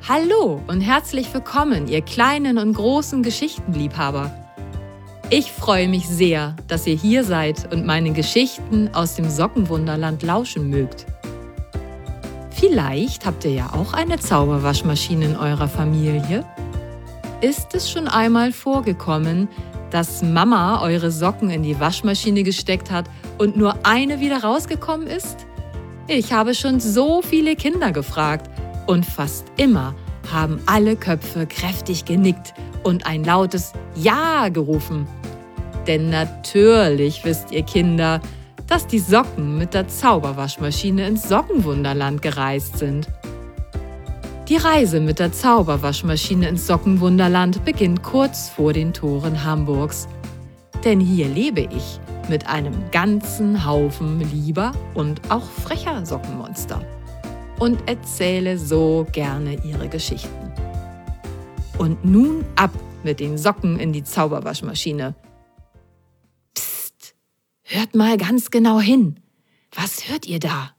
Hallo und herzlich willkommen, ihr kleinen und großen Geschichtenliebhaber. Ich freue mich sehr, dass ihr hier seid und meinen Geschichten aus dem Sockenwunderland lauschen mögt. Vielleicht habt ihr ja auch eine Zauberwaschmaschine in eurer Familie. Ist es schon einmal vorgekommen, dass Mama eure Socken in die Waschmaschine gesteckt hat und nur eine wieder rausgekommen ist? Ich habe schon so viele Kinder gefragt und fast immer haben alle Köpfe kräftig genickt und ein lautes Ja gerufen. Denn natürlich wisst ihr Kinder, dass die Socken mit der Zauberwaschmaschine ins Sockenwunderland gereist sind. Die Reise mit der Zauberwaschmaschine ins Sockenwunderland beginnt kurz vor den Toren Hamburgs. Denn hier lebe ich mit einem ganzen Haufen lieber und auch frecher Sockenmonster und erzähle so gerne ihre Geschichten. Und nun ab mit den Socken in die Zauberwaschmaschine. Psst, hört mal ganz genau hin. Was hört ihr da?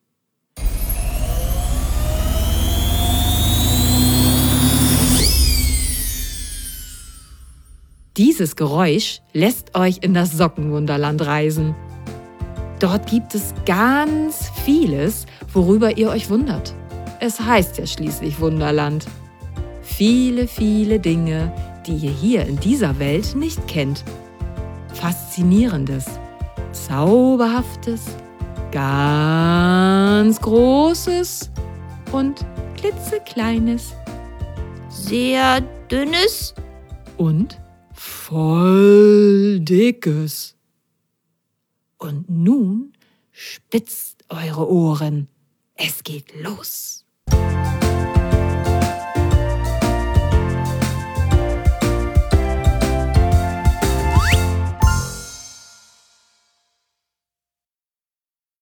Dieses Geräusch lässt euch in das Sockenwunderland reisen. Dort gibt es ganz vieles, worüber ihr euch wundert. Es heißt ja schließlich Wunderland. Viele, viele Dinge, die ihr hier in dieser Welt nicht kennt. Faszinierendes, Zauberhaftes, ganz Großes und klitzekleines, sehr dünnes und voll Dickes. Und nun spitzt eure Ohren. Es geht los.